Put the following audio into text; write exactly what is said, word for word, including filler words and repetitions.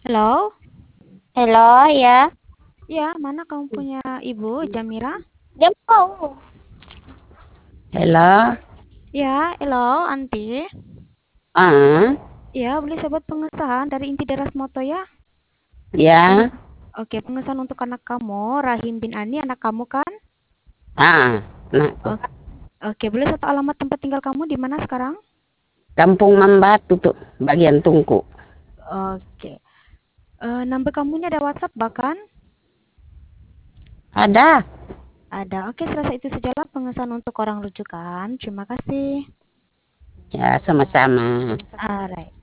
Halo? Halo, ya. Ya, mana kamu punya ibu, Jamira? Dia mau. Halo. Ya, halo, Anti. Ah, Ya, boleh saya buat pengesahan dari inti deras moto ya? ya. Oke, pengesahan untuk anak kamu, Rahim bin Ani, anak kamu kan? Ah, nah tuh. O- Oke, boleh satu alamat tempat tinggal kamu di mana sekarang? Kampung Mambatu tuh, bagian Tungku. Oke. Eh, number kamu ini ada WhatsApp bahkan? Ada. Ada. Oke, selesai itu sajalah pengesahan untuk orang rujukan. Terima kasih. Ya, sama-sama. Alright.